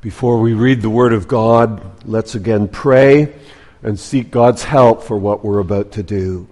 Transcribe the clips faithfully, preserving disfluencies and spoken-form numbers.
Before we read the Word of God, let's again pray and seek God's help for what we're about to do.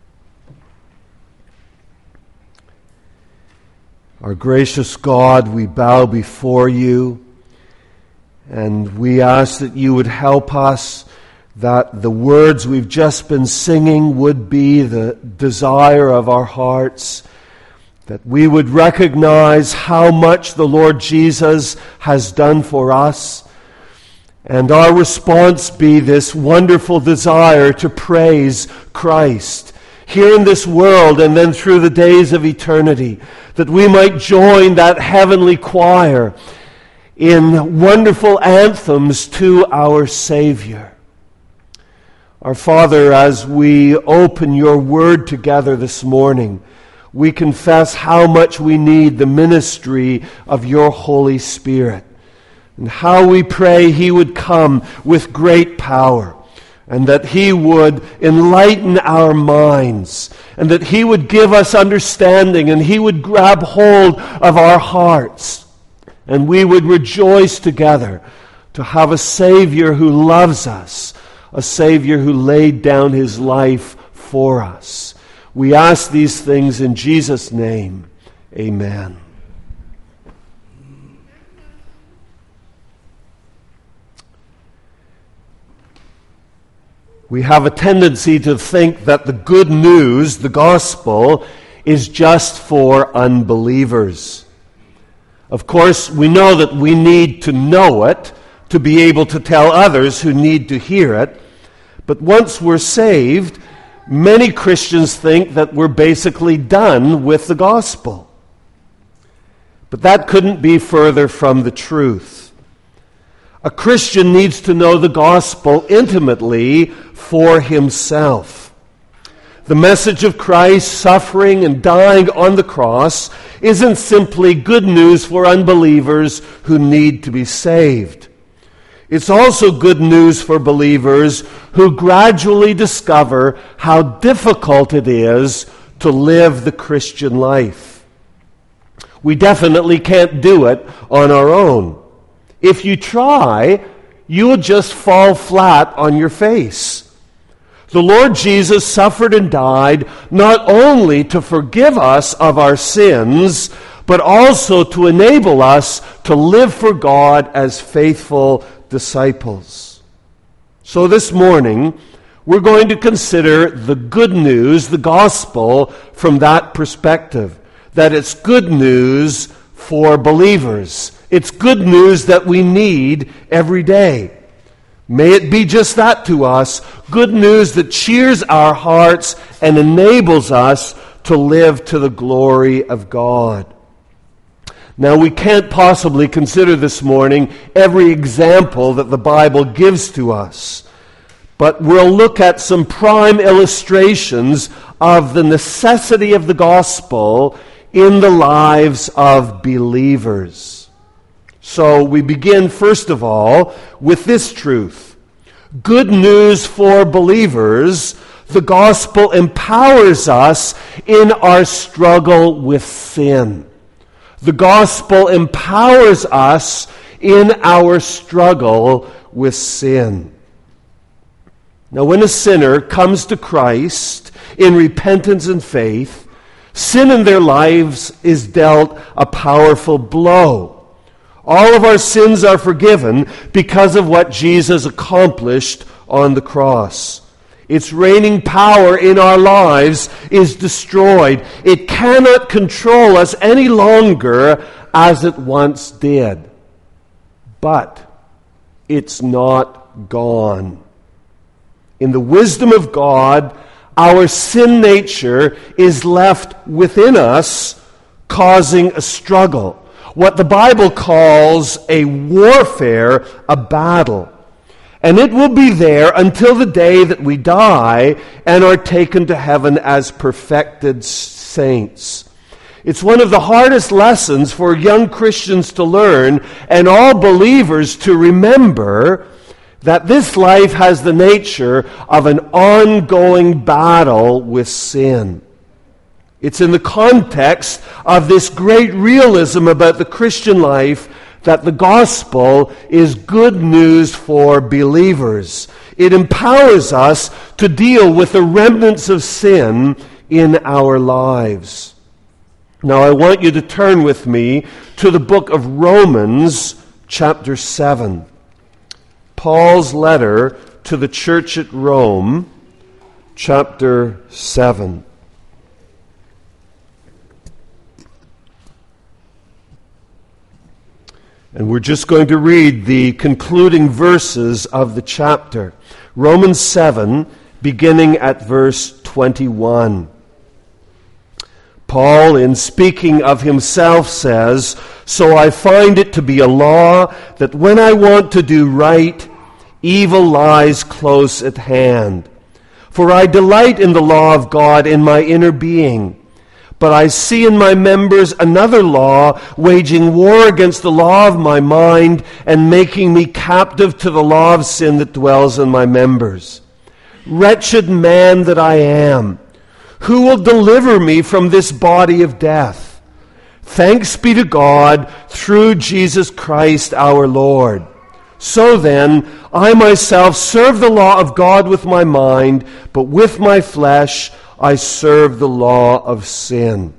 Our gracious God, we bow before you, and we ask that you would help us, that the words we've just been singing would be the desire of our hearts, that we would recognize how much the Lord Jesus has done for us, and our response be this wonderful desire to praise Christ here in this world and then through the days of eternity, that we might join that heavenly choir in wonderful anthems to our Savior. Our Father, as we open your word together this morning, we confess how much we need the ministry of your Holy Spirit, and how we pray he would come with great power, and that he would enlighten our minds, and that he would give us understanding, and he would grab hold of our hearts, and we would rejoice together to have a Savior who loves us, a Savior who laid down his life for us. We ask these things in Jesus' name. Amen. We have a tendency to think that the good news, the gospel, is just for unbelievers. Of course, we know that we need to know it to be able to tell others who need to hear it. But once we're saved, many Christians think that we're basically done with the gospel. But that couldn't be further from the truth. A Christian needs to know the gospel intimately for himself. The message of Christ suffering and dying on the cross isn't simply good news for unbelievers who need to be saved. It's also good news for believers who gradually discover how difficult it is to live the Christian life. We definitely can't do it on our own. If you try, you'll just fall flat on your face. The Lord Jesus suffered and died not only to forgive us of our sins, but also to enable us to live for God as faithful disciples. So this morning, we're going to consider the good news, the gospel, from that perspective. That it's good news for believers. It's good news that we need every day. May it be just that to us, good news that cheers our hearts and enables us to live to the glory of God. Now, we can't possibly consider this morning every example that the Bible gives to us, but we'll look at some prime illustrations of the necessity of the gospel in the lives of believers. So we begin, first of all, with this truth. Good news for believers, the gospel empowers us in our struggle with sin. The gospel empowers us in our struggle with sin. Now, when a sinner comes to Christ in repentance and faith, sin in their lives is dealt a powerful blow. All of our sins are forgiven because of what Jesus accomplished on the cross. Its reigning power in our lives is destroyed. It cannot control us any longer as it once did. But it's not gone. In the wisdom of God, our sin nature is left within us, causing a struggle. What the Bible calls a warfare, a battle. And it will be there until the day that we die and are taken to heaven as perfected saints. It's one of the hardest lessons for young Christians to learn and all believers to remember, that this life has the nature of an ongoing battle with sin. It's in the context of this great realism about the Christian life that the gospel is good news for believers. It empowers us to deal with the remnants of sin in our lives. Now, I want you to turn with me to the book of Romans, chapter seven. Paul's letter to the church at Rome, chapter seven. And we're just going to read the concluding verses of the chapter. Romans seven, beginning at verse twenty-one. Paul, in speaking of himself, says, "So I find it to be a law that when I want to do right, evil lies close at hand. For I delight in the law of God in my inner being. But I see in my members another law, waging war against the law of my mind and making me captive to the law of sin that dwells in my members. Wretched man that I am! Who will deliver me from this body of death? Thanks be to God through Jesus Christ our Lord. So then, I myself serve the law of God with my mind, but with my flesh I serve the law of sin."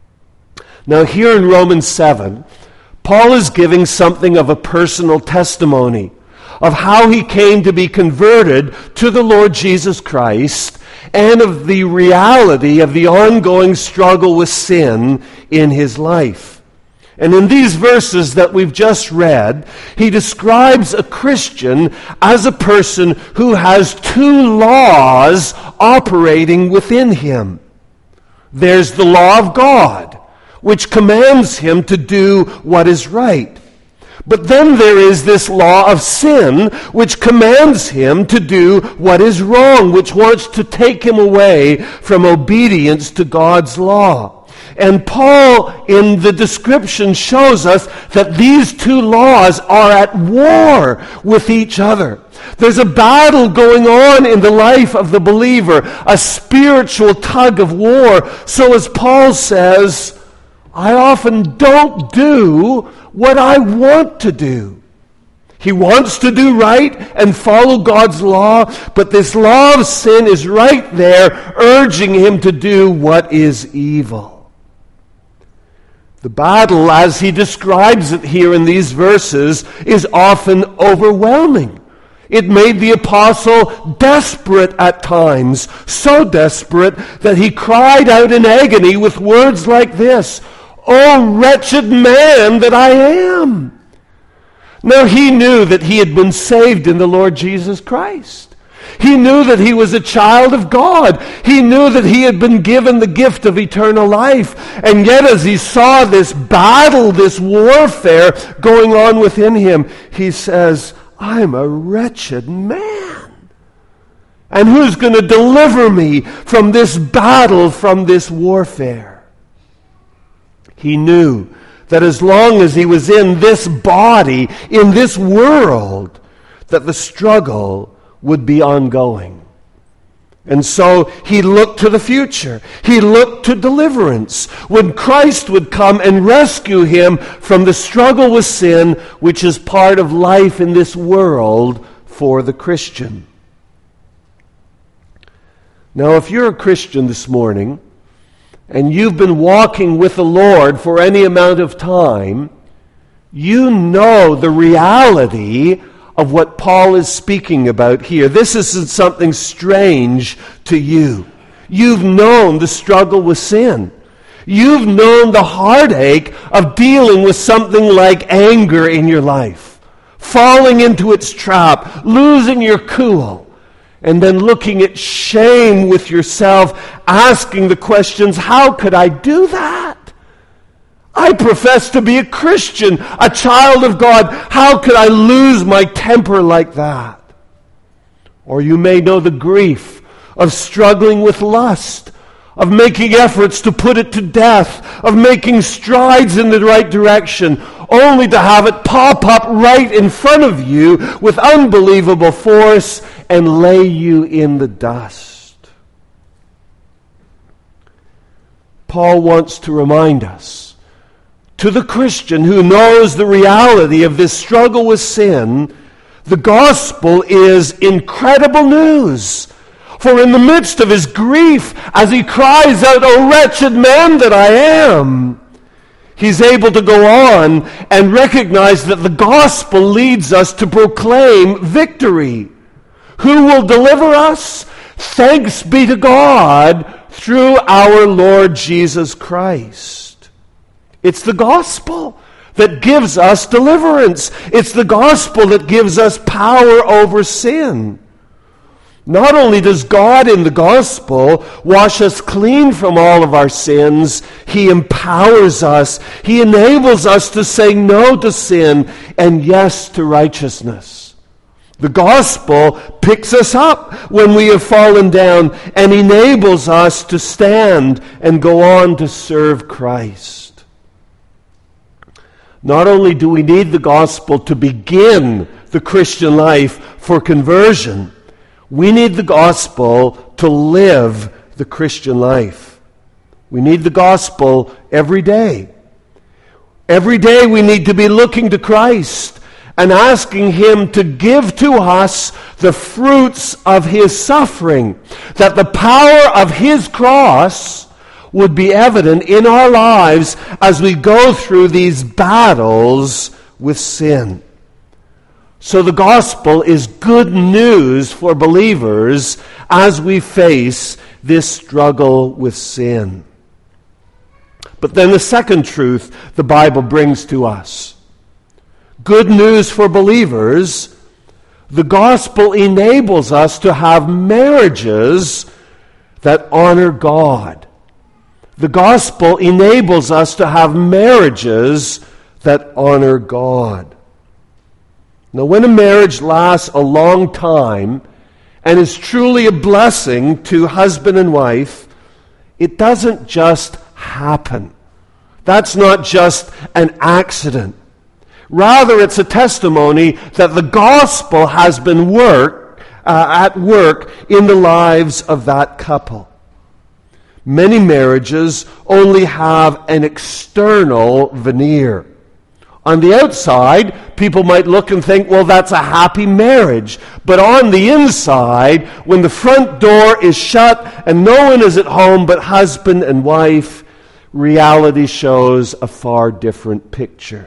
Now here in Romans seven, Paul is giving something of a personal testimony of how he came to be converted to the Lord Jesus Christ, and of the reality of the ongoing struggle with sin in his life. And in these verses that we've just read, he describes a Christian as a person who has two laws operating within him. There's the law of God, which commands him to do what is right. But then there is this law of sin, which commands him to do what is wrong, which wants to take him away from obedience to God's law. And Paul, in the description, shows us that these two laws are at war with each other. There's a battle going on in the life of the believer, a spiritual tug of war. So as Paul says, I often don't do what I want to do. He wants to do right and follow God's law, but this law of sin is right there, urging him to do what is evil. The battle, as he describes it here in these verses, is often overwhelming. It made the apostle desperate at times, so desperate that he cried out in agony with words like this, "O wretched man that I am!" Now he knew that he had been saved in the Lord Jesus Christ. He knew that he was a child of God. He knew that he had been given the gift of eternal life. And yet as he saw this battle, this warfare going on within him, he says, I'm a wretched man. And who's going to deliver me from this battle, from this warfare? He knew that as long as he was in this body, in this world, that the struggle would be ongoing. And so he looked to the future. He looked to deliverance, when Christ would come and rescue him from the struggle with sin, which is part of life in this world for the Christian. Now, if you're a Christian this morning, and you've been walking with the Lord for any amount of time, you know the reality of what Paul is speaking about here. This isn't something strange to you. You've known the struggle with sin. You've known the heartache of dealing with something like anger in your life, falling into its trap, losing your cool, and then looking at shame with yourself, asking the questions, how could I do that? I profess to be a Christian, a child of God. How could I lose my temper like that? Or you may know the grief of struggling with lust, of making efforts to put it to death, of making strides in the right direction, only to have it pop up right in front of you with unbelievable force and lay you in the dust. Paul wants to remind us To the Christian who knows the reality of this struggle with sin, the gospel is incredible news. For in the midst of his grief, as he cries out, "O wretched man that I am," he's able to go on and recognize that the gospel leads us to proclaim victory. Who will deliver us? Thanks be to God through our Lord Jesus Christ. It's the gospel that gives us deliverance. It's the gospel that gives us power over sin. Not only does God in the gospel wash us clean from all of our sins, he empowers us. He enables us to say no to sin and yes to righteousness. The gospel picks us up when we have fallen down and enables us to stand and go on to serve Christ. Not only do we need the gospel to begin the Christian life for conversion, we need the gospel to live the Christian life. We need the gospel every day. Every day we need to be looking to Christ and asking him to give to us the fruits of his suffering, that the power of his cross would be evident in our lives as we go through these battles with sin. So the gospel is good news for believers as we face this struggle with sin. But then the second truth the Bible brings to us. Good news for believers, the gospel enables us to have marriages that honor God. The gospel enables us to have marriages that honor God. Now, when a marriage lasts a long time and is truly a blessing to husband and wife, it doesn't just happen. That's not just an accident. Rather, it's a testimony that the gospel has been work, uh, at work in the lives of that couple. Many marriages only have an external veneer. On the outside, people might look and think, well, that's a happy marriage. But on the inside, when the front door is shut and no one is at home but husband and wife, reality shows a far different picture.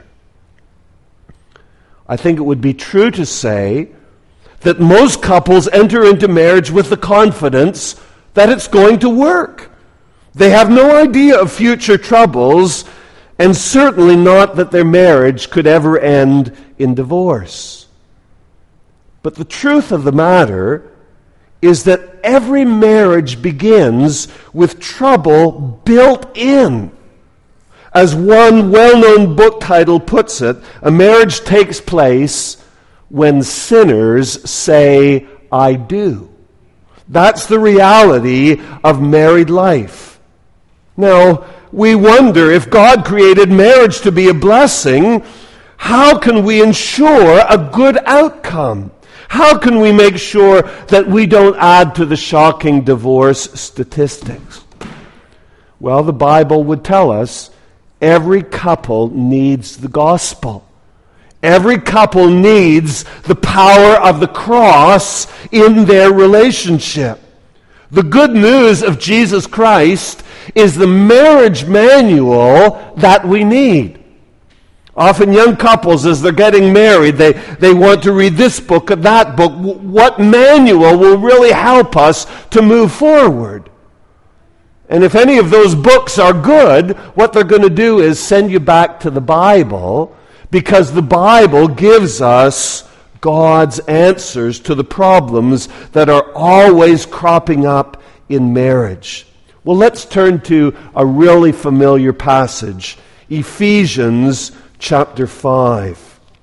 I think it would be true to say that most couples enter into marriage with the confidence that it's going to work. They have no idea of future troubles, and certainly not that their marriage could ever end in divorce. But the truth of the matter is that every marriage begins with trouble built in. As one well-known book title puts it, a marriage takes place when sinners say, "I do." That's the reality of married life. Now, we wonder, if God created marriage to be a blessing, how can we ensure a good outcome? How can we make sure that we don't add to the shocking divorce statistics? Well, the Bible would tell us every couple needs the gospel. Every couple needs the power of the cross in their relationship. The good news of Jesus Christ is the marriage manual that we need. Often young couples, as they're getting married, they, they want to read this book or that book. What manual will really help us to move forward? And if any of those books are good, what they're going to do is send you back to the Bible, because the Bible gives us God's answers to the problems that are always cropping up in marriage. Well, let's turn to a really familiar passage, Ephesians chapter five.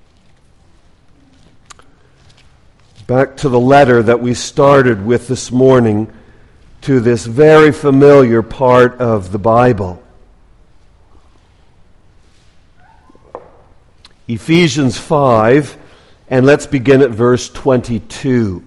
Back to the letter that we started with this morning, to this very familiar part of the Bible. Ephesians five, and let's begin at verse twenty-two.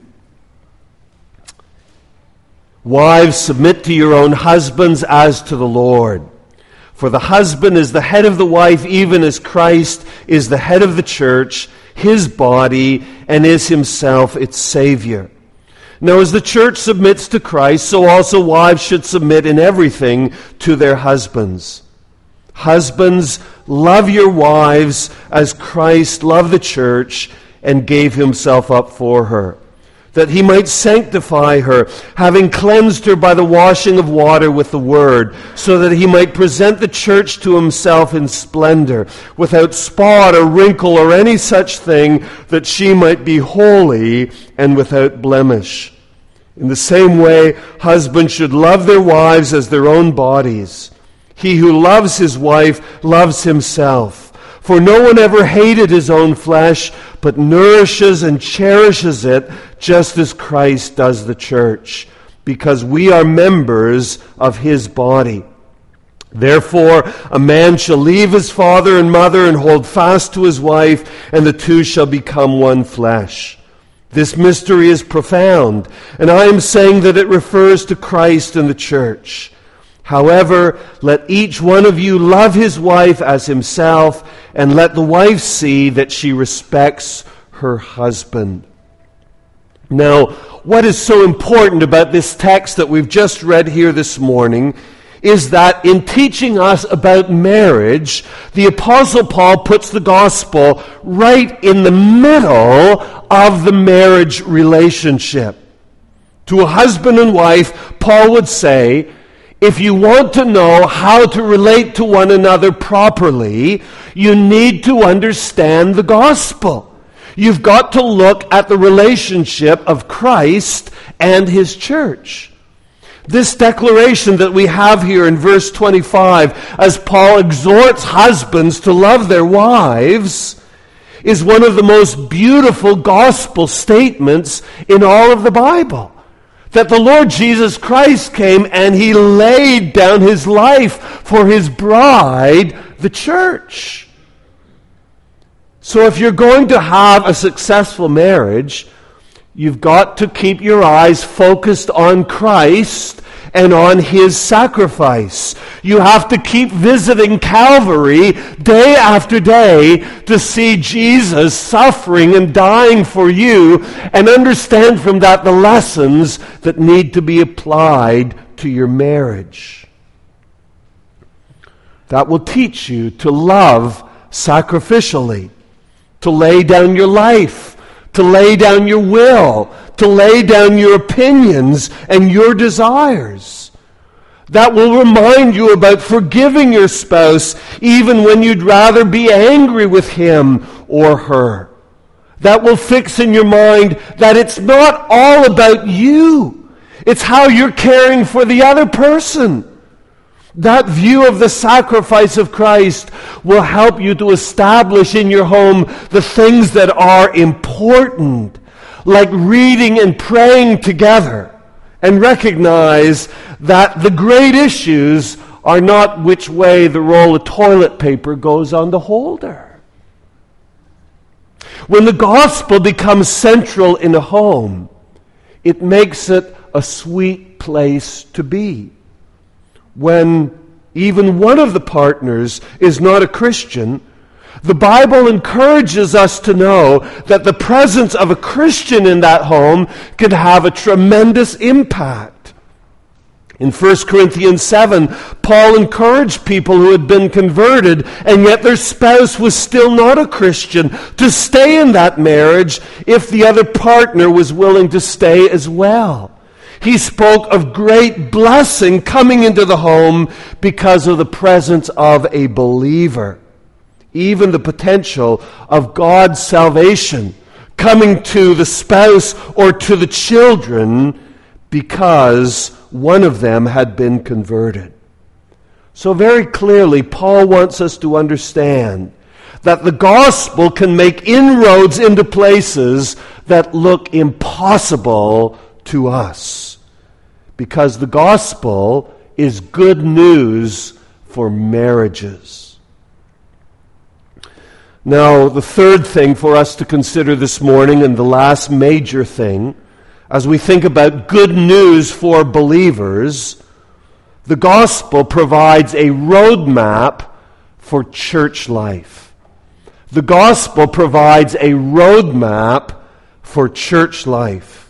Wives, submit to your own husbands as to the Lord. For the husband is the head of the wife, even as Christ is the head of the church, his body, and is himself its Savior. Now, as the church submits to Christ, so also wives should submit in everything to their husbands. Husbands, love your wives as Christ loved the church and gave himself up for her, that he might sanctify her, having cleansed her by the washing of water with the word, so that he might present the church to himself in splendor, without spot or wrinkle or any such thing, that she might be holy and without blemish. In the same way, husbands should love their wives as their own bodies. He who loves his wife loves himself. For no one ever hated his own flesh, but nourishes and cherishes it, just as Christ does the church, because we are members of his body. Therefore, a man shall leave his father and mother and hold fast to his wife, and the two shall become one flesh. This mystery is profound, and I am saying that it refers to Christ and the church. However, let each one of you love his wife as himself, and let the wife see that she respects her husband. Now, what is so important about this text that we've just read here this morning is that in teaching us about marriage, the Apostle Paul puts the gospel right in the middle of the marriage relationship. To a husband and wife, Paul would say, if you want to know how to relate to one another properly, you need to understand the gospel. You've got to look at the relationship of Christ and his church. This declaration that we have here in verse twenty-five, as Paul exhorts husbands to love their wives, is one of the most beautiful gospel statements in all of the Bible. That the Lord Jesus Christ came and he laid down his life for his bride, the church. So if you're going to have a successful marriage, you've got to keep your eyes focused on Christ and on his sacrifice. You have to keep visiting Calvary day after day to see Jesus suffering and dying for you, and understand from that the lessons that need to be applied to your marriage. That will teach you to love sacrificially, to lay down your life, to lay down your will, to lay down your opinions and your desires. That will remind you about forgiving your spouse even when you'd rather be angry with him or her. That will fix in your mind that it's not all about you. It's how you're caring for the other person. That view of the sacrifice of Christ will help you to establish in your home the things that are important, like reading and praying together, and recognize that the great issues are not which way the roll of toilet paper goes on the holder. When the gospel becomes central in a home, it makes it a sweet place to be. When even one of the partners is not a Christian, the Bible encourages us to know that the presence of a Christian in that home can have a tremendous impact. In First Corinthians seven, Paul encouraged people who had been converted and yet their spouse was still not a Christian to stay in that marriage if the other partner was willing to stay as well. He spoke of great blessing coming into the home because of the presence of a believer. Even the potential of God's salvation coming to the spouse or to the children because one of them had been converted. So very clearly, Paul wants us to understand that the gospel can make inroads into places that look impossible to us, because the gospel is good news for marriages. Now, the third thing for us to consider this morning, and the last major thing, as we think about good news for believers, The gospel provides a roadmap for church life. The gospel provides a roadmap for church life.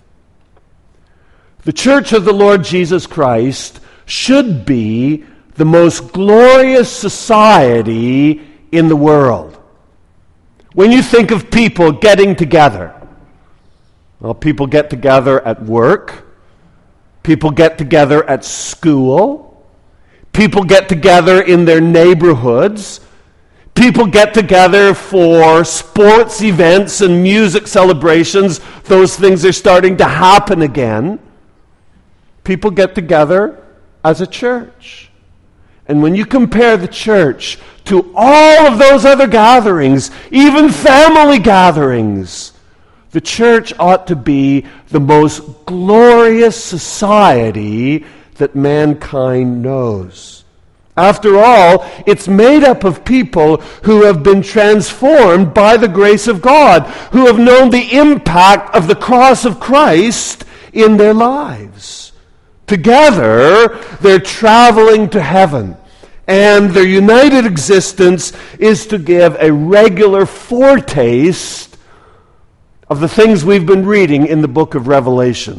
The church of the Lord Jesus Christ should be the most glorious society in the world. When you think of people getting together, well, people get together at work, people get together at school, people get together in their neighborhoods, people get together for sports events and music celebrations. Those things are starting to happen again. People get together as a church. And when you compare the church to all of those other gatherings, even family gatherings, the church ought to be the most glorious society that mankind knows. After all, it's made up of people who have been transformed by the grace of God, who have known the impact of the cross of Christ in their lives. Together, they're traveling to heaven, and their united existence is to give a regular foretaste of the things we've been reading in the book of Revelation.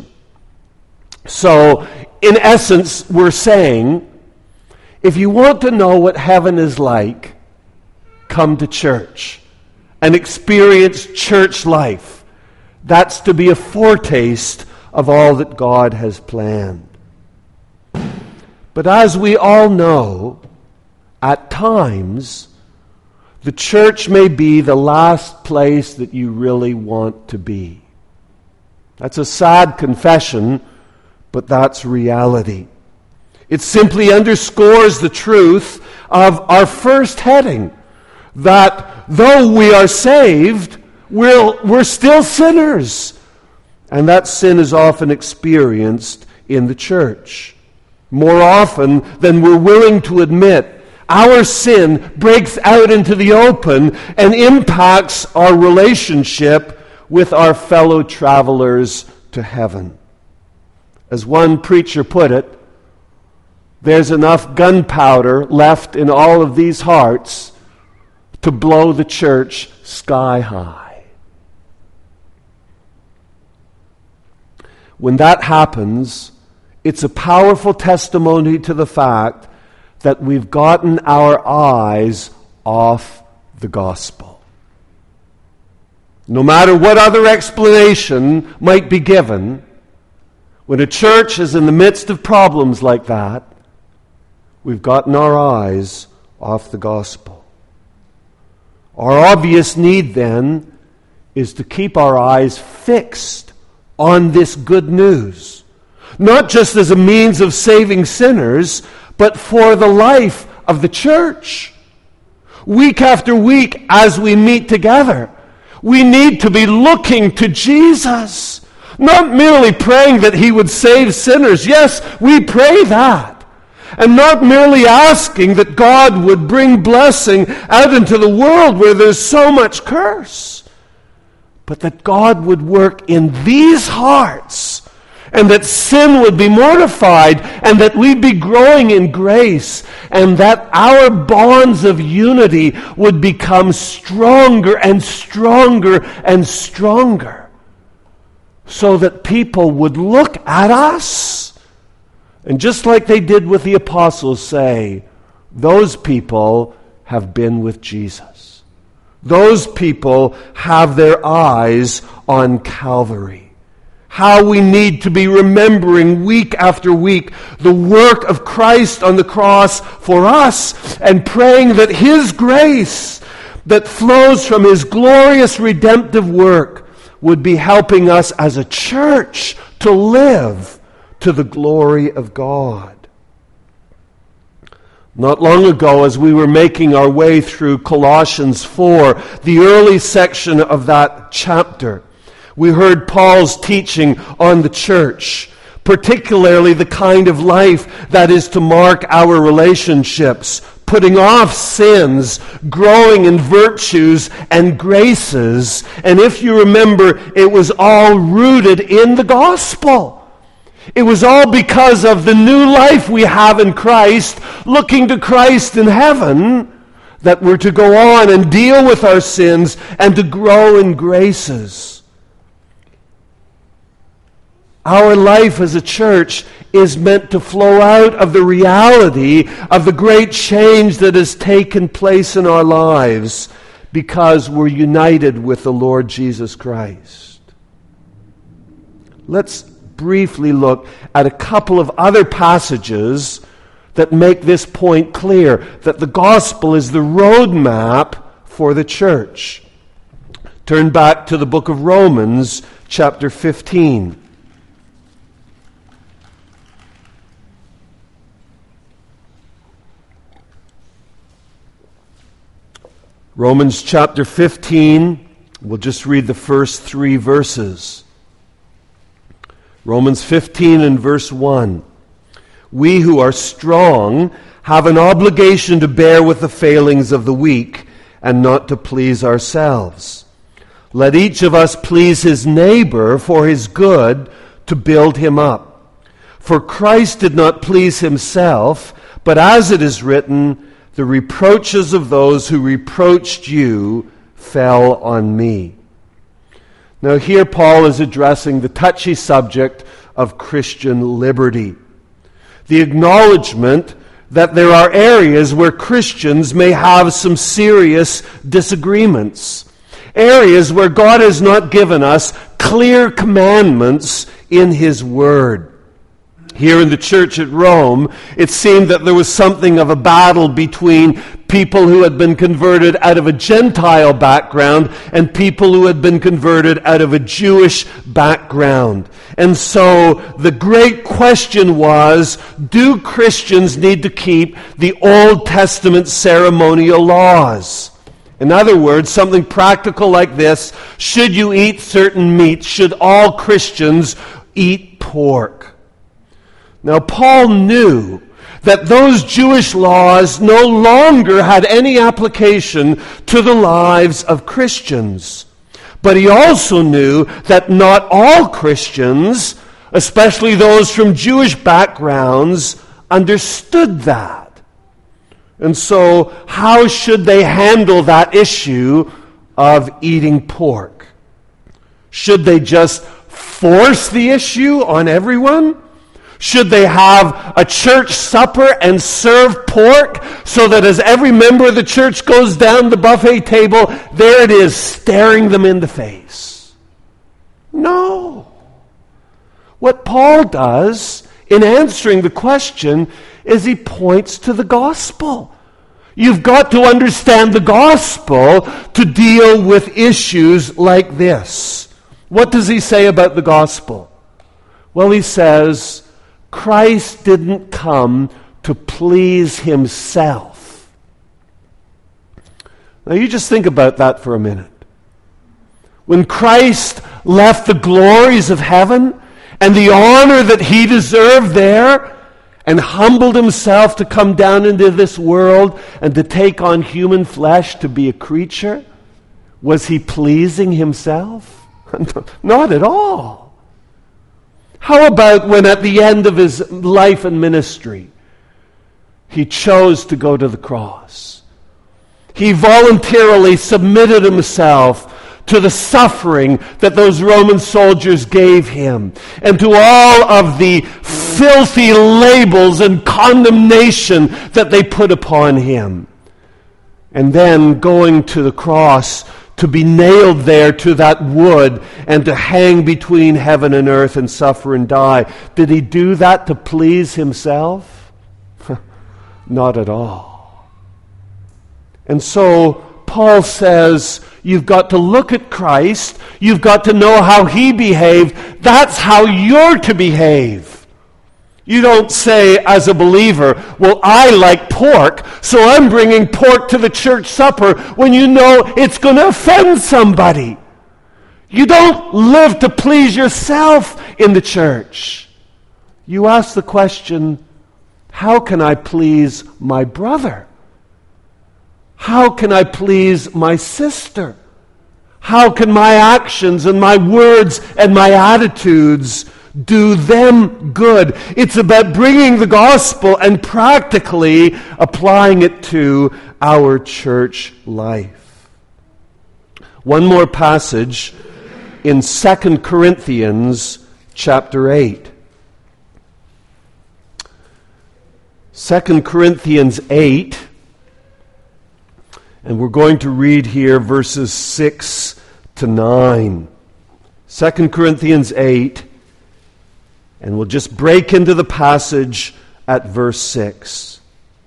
So, in essence, we're saying, if you want to know what heaven is like, come to church and experience church life. That's to be a foretaste of all that God has planned. But as we all know, at times, the church may be the last place that you really want to be. That's a sad confession, but that's reality. It simply underscores the truth of our first heading, that though we are saved, we're, we're still sinners. And that sin is often experienced in the church. More often than we're willing to admit, our sin breaks out into the open and impacts our relationship with our fellow travelers to heaven. As one preacher put it, there's enough gunpowder left in all of these hearts to blow the church sky high. When that happens, it's a powerful testimony to the fact that we've gotten our eyes off the gospel. No matter what other explanation might be given, when a church is in the midst of problems like that, we've gotten our eyes off the gospel. Our obvious need then is to keep our eyes fixed on this good news. Not just as a means of saving sinners, but for the life of the church. Week after week, as we meet together, we need to be looking to Jesus. Not merely praying that He would save sinners. Yes, we pray that. And not merely asking that God would bring blessing out into the world where there's so much curse. But that God would work in these hearts, and that sin would be mortified, and that we'd be growing in grace, and that our bonds of unity would become stronger and stronger and stronger, so that people would look at us, and just like they did with the apostles, say, those people have been with Jesus. Those people have their eyes on Calvary. How we need to be remembering week after week the work of Christ on the cross for us, and praying that His grace that flows from His glorious redemptive work would be helping us as a church to live to the glory of God. Not long ago, as we were making our way through Colossians four, the early section of that chapter, we heard Paul's teaching on the church, particularly the kind of life that is to mark our relationships, putting off sins, growing in virtues and graces. And if you remember, it was all rooted in the gospel. It was all because of the new life we have in Christ, looking to Christ in heaven, that we're to go on and deal with our sins and to grow in graces. Our life as a church is meant to flow out of the reality of the great change that has taken place in our lives because we're united with the Lord Jesus Christ. Let's briefly look at a couple of other passages that make this point clear, that the gospel is the roadmap for the church. Turn back to the book of Romans, chapter fifteen. Romans chapter fifteen, we'll just read the first three verses. Romans fifteen and verse one. We who are strong have an obligation to bear with the failings of the weak and not to please ourselves. Let each of us please his neighbor for his good, to build him up. For Christ did not please himself, but as it is written, the reproaches of those who reproached you fell on me. Now here Paul is addressing the touchy subject of Christian liberty. The acknowledgement that there are areas where Christians may have some serious disagreements. Areas where God has not given us clear commandments in His Word. Here in the church at Rome, it seemed that there was something of a battle between people who had been converted out of a Gentile background and people who had been converted out of a Jewish background. And so the great question was, do Christians need to keep the Old Testament ceremonial laws? In other words, something practical like this: should you eat certain meats? Should all Christians eat pork? Now, Paul knew that those Jewish laws no longer had any application to the lives of Christians. But he also knew that not all Christians, especially those from Jewish backgrounds, understood that. And so, how should they handle that issue of eating pork? Should they just force the issue on everyone? Should they have a church supper and serve pork so that as every member of the church goes down the buffet table, there it is staring them in the face? No. What Paul does in answering the question is he points to the gospel. You've got to understand the gospel to deal with issues like this. What does he say about the gospel? Well, he says, Christ didn't come to please himself. Now you just think about that for a minute. When Christ left the glories of heaven and the honor that he deserved there and humbled himself to come down into this world and to take on human flesh to be a creature, was he pleasing himself? Not at all. How about when at the end of his life and ministry, he chose to go to the cross? He voluntarily submitted himself to the suffering that those Roman soldiers gave him, and to all of the filthy labels and condemnation that they put upon him. And then going to the cross to be nailed there to that wood and to hang between heaven and earth and suffer and die. Did he do that to please himself? Not at all. And so Paul says, you've got to look at Christ. You've got to know how he behaved. That's how you're to behave. You don't say as a believer, well, I like pork, so I'm bringing pork to the church supper, when you know it's going to offend somebody. You don't live to please yourself in the church. You ask the question, how can I please my brother? How can I please my sister? How can my actions and my words and my attitudes do them good. It's about bringing the gospel and practically applying it to our church life. One more passage in Second Corinthians chapter eight. Second Corinthians eight, and we're going to read here verses six to nine. Second Corinthians eight, and we'll just break into the passage at verse six.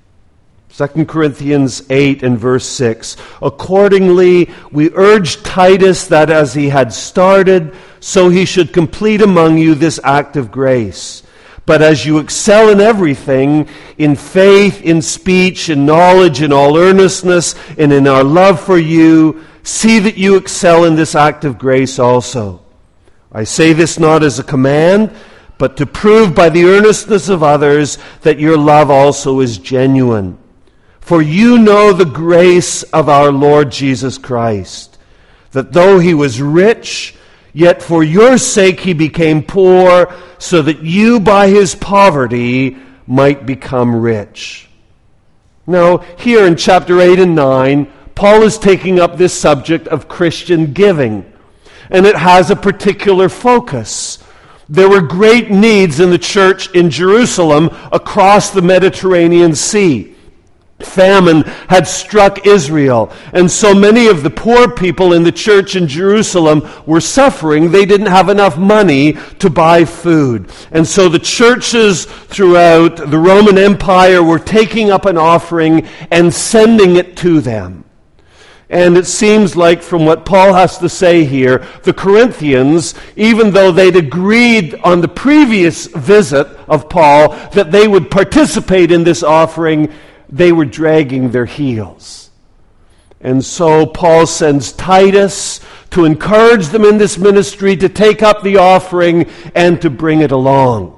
Second Corinthians eight and verse six. Accordingly, we urge Titus that as he had started, so he should complete among you this act of grace. But as you excel in everything, in faith, in speech, in knowledge, in all earnestness, and in our love for you, see that you excel in this act of grace also. I say this not as a command, but to prove by the earnestness of others that your love also is genuine. For you know the grace of our Lord Jesus Christ, that though he was rich, yet for your sake he became poor, so that you by his poverty might become rich. Now, here in chapter eight and nine, Paul is taking up this subject of Christian giving, and it has a particular focus. There were great needs in the church in Jerusalem across the Mediterranean Sea. Famine had struck Israel, and so many of the poor people in the church in Jerusalem were suffering. They didn't have enough money to buy food. And so the churches throughout the Roman Empire were taking up an offering and sending it to them. And it seems like from what Paul has to say here, the Corinthians, even though they'd agreed on the previous visit of Paul that they would participate in this offering, they were dragging their heels. And so Paul sends Titus to encourage them in this ministry, to take up the offering and to bring it along.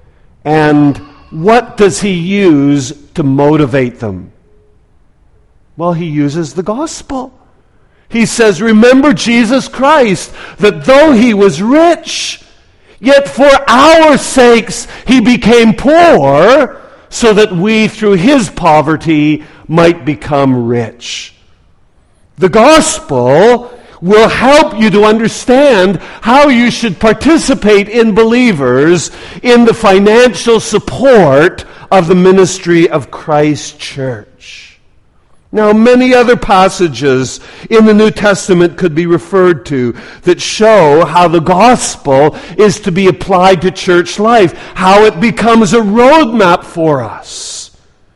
And what does he use to motivate them? Well, he uses the gospel. He says, remember Jesus Christ, that though he was rich, yet for our sakes he became poor, so that we through his poverty might become rich. The gospel will help you to understand how you should participate in believers in the financial support of the ministry of Christ's church. Now, many other passages in the New Testament could be referred to that show how the gospel is to be applied to church life, how it becomes a roadmap for us.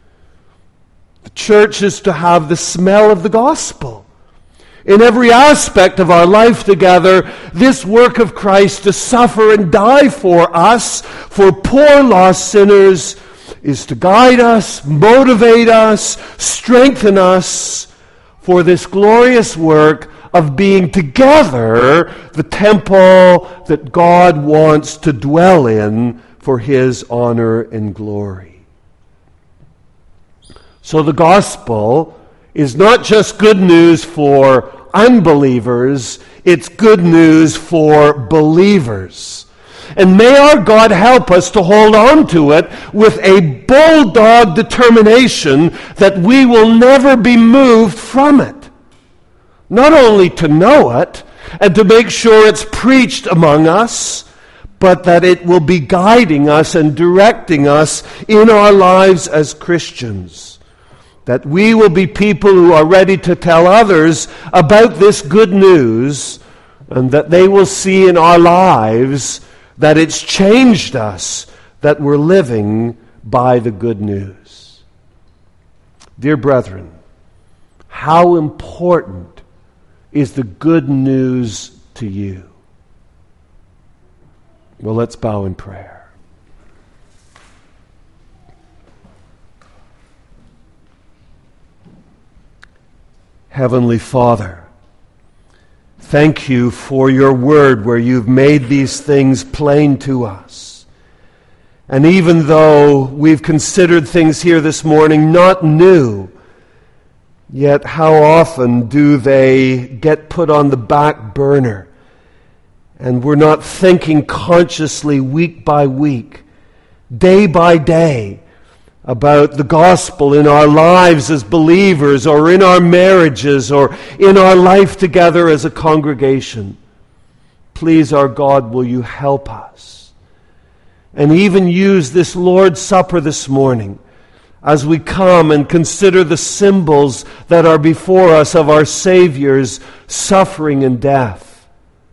The church is to have the smell of the gospel. In every aspect of our life together, this work of Christ to suffer and die for us, for poor lost sinners, is to guide us, motivate us, strengthen us for this glorious work of being together the temple that God wants to dwell in for his honor and glory. So the gospel is not just good news for unbelievers, it's good news for believers. And may our God help us to hold on to it with a bulldog determination that we will never be moved from it. Not only to know it and to make sure it's preached among us, but that it will be guiding us and directing us in our lives as Christians. That we will be people who are ready to tell others about this good news, and that they will see in our lives that it's changed us, that we're living by the good news. Dear brethren, how important is the good news to you? Well, let's bow in prayer. Heavenly Father, thank you for your word where you've made these things plain to us. And even though we've considered things here this morning not new, yet how often do they get put on the back burner and we're not thinking consciously week by week, day by day, about the gospel in our lives as believers, or in our marriages, or in our life together as a congregation, please, our God, will you help us? And even use this Lord's Supper this morning as we come and consider the symbols that are before us of our Savior's suffering and death,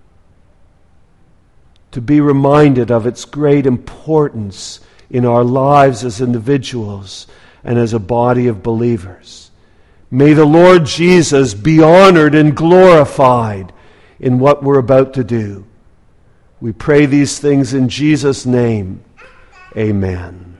to be reminded of its great importance in our lives as individuals and as a body of believers. May the Lord Jesus be honored and glorified in what we're about to do. We pray these things in Jesus' name. Amen.